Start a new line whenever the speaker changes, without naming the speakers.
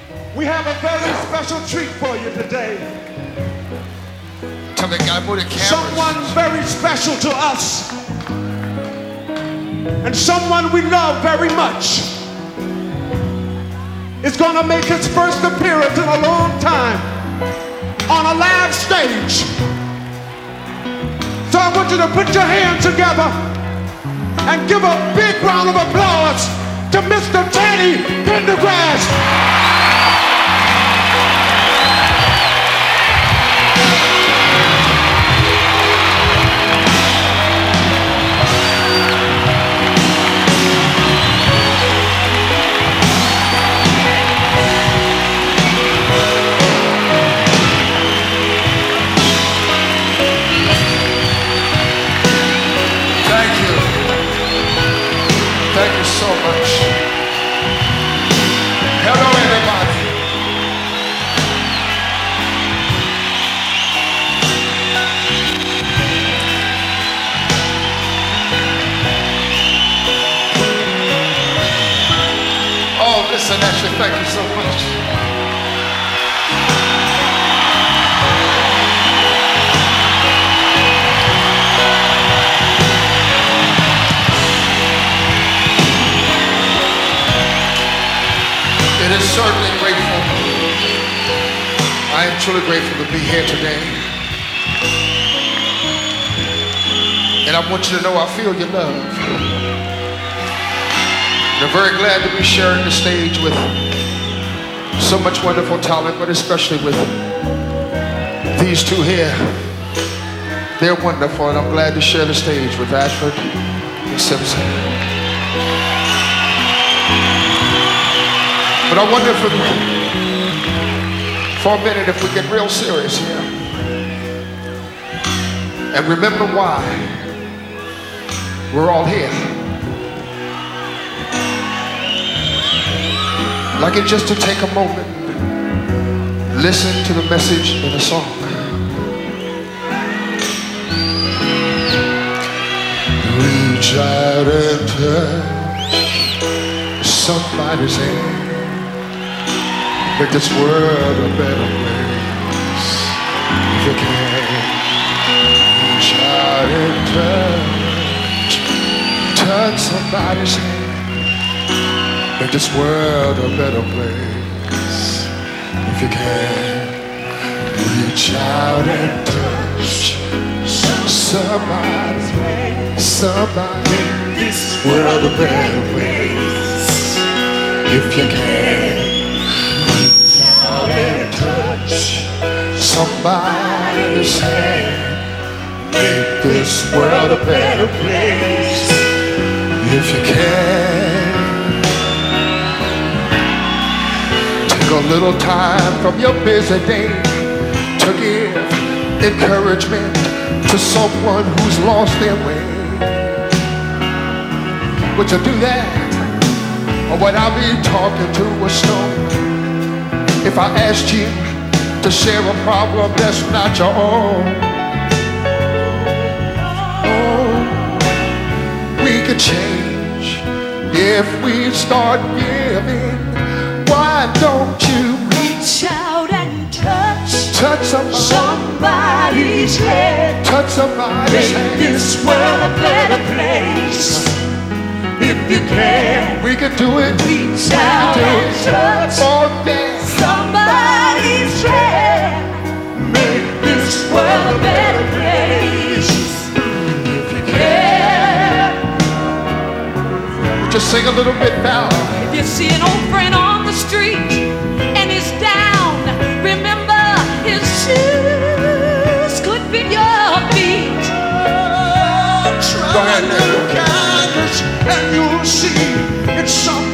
We have a very special treat for you today.
Tell that guy, move the camera.
Someone very special to us. And someone we love very much is going to make his first appearance in a long time on a live stage. So I want you to put your hands together and give a big round of applause to Mr. Teddy Pendergrass.
Thank you so much. Hello, everybody. Oh, listen, Ashley, thank you so much. It is certainly grateful. I am truly grateful to be here today. And I want you to know I feel your love. And I'm very glad to be sharing the stage with so much wonderful talent, but especially with these two here. They're wonderful, and I'm glad to share the stage with Ashford and Simpson. But I wonder for a minute if we get real serious here and remember why we're all here. I'd like it just to take a moment, listen to the message in the song. Reach out and touch somebody's hand. Make this world a better place. If you can, reach out and touch somebody's hand. Make this world a better place. If you can, reach out and touch somebody's hand. Somebody, make this world a better place. If you can. And touch somebody's hand. Make this world a better place. If you can, take a little time from your busy day to give encouragement to someone who's lost their way. Would you do that? Or would I be talking to a stone? If I asked you to share a problem that's not your own, oh, we could change if we start giving. Why don't you
reach out and touch
somebody's
head?
Touch somebody's hand.
Make this world a better place. If you can,
we can do it.
Reach out and touch
all day.
Somebody's hand. Make this world a better place. If you can.
Just sing a little bit now.
If you see an old friend on the street and he's down, remember his shoes could fit your feet.
Go ahead,
kindness, and you'll see it's something.